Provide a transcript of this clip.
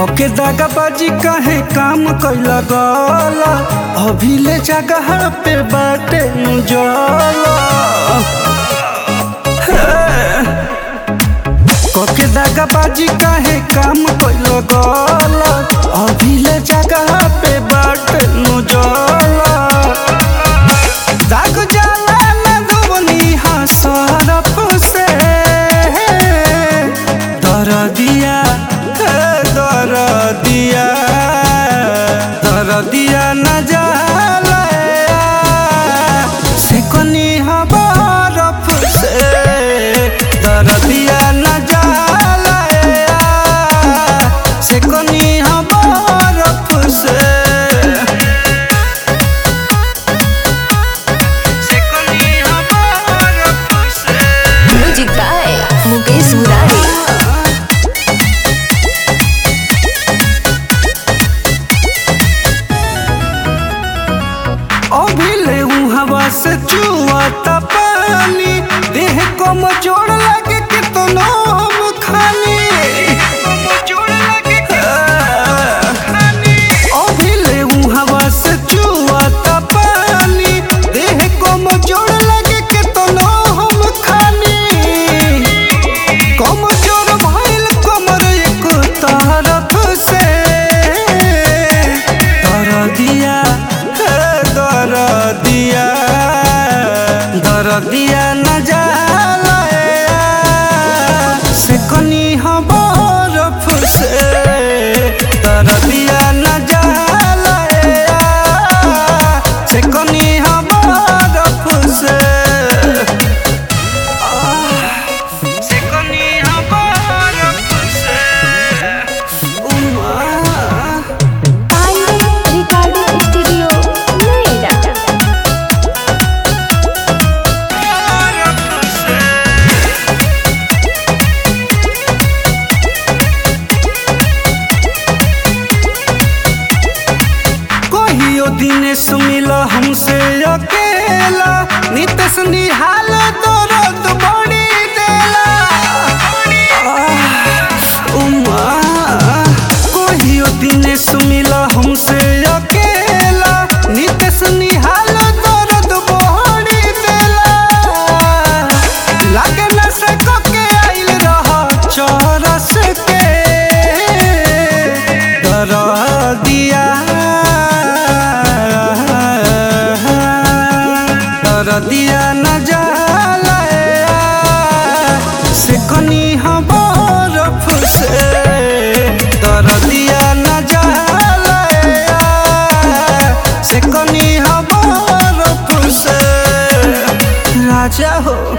के दागाबाजी काहे काम कइला गला अभी ले जगह पे बाटे मुजला के दागाबाजी काहे काम कइला गला अभी ले जगह पे बाटे मुजला दाग जाला ना धोनी हसरफ से दरदिया न जाला से कोनी बरफ से दरदिया न जाला से कोनी बरफ से म्यूजिक बाय मुकेश मुरारी। हवा से चुआता पानी देह को मचोड़ लगे कितनो हम खानी हवा से चुआता पानी देह को मचोड़ लगे कितनो हम खानी कमजोर भइल कमर एक तरफ से दरदिया न जाला से कोनी बरफ से दरदिया न जाला से कोनी बरफ से कोनी बरफ से रिकॉर्डिंग स्टूडियो नोएडा। दिनेश मिला हमसे अकेला नितेश निहाल दर्द बड़ी देला कहियो दिनेश मिला हमसे अकेला नितेश निहाल दर्द बड़ी देला लागे न से के आइल रहा चरस के दरदिया दरदिया न जाला से कोनी बरफ से दरदिया न जाला से कोनी बरफ से राजा हो।